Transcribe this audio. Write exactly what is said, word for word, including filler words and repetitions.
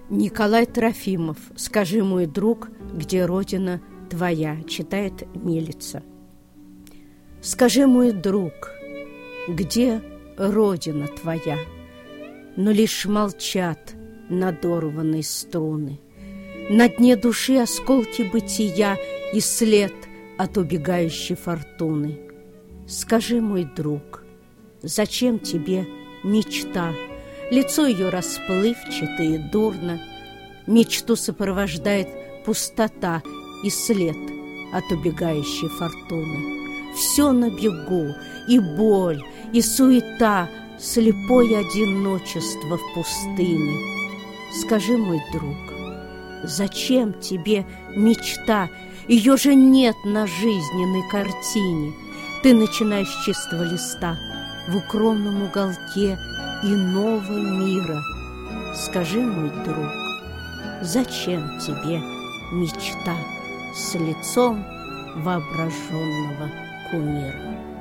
Николай Трофимов «Скажи, мой друг, где родина твоя», читает Милица. Скажи, мой друг, где родина твоя? Но лишь молчат надорванные струны. На дне души осколки бытия и след от убегающей фортуны. Скажи, мой друг, зачем тебе мечта? Лицо ее расплывчато и дурно. Мечту сопровождает пустота и след от убегающей фортуны. Все на бегу, и боль, и суета, слепое одиночество в пустыне. Скажи, мой друг, зачем тебе мечта? Ее же нет на жизненной картине. Ты начинаешь с чистого листа в укромном уголке иного мира. Скажи, мой друг, зачем тебе мечта с лицом воображенного кумира?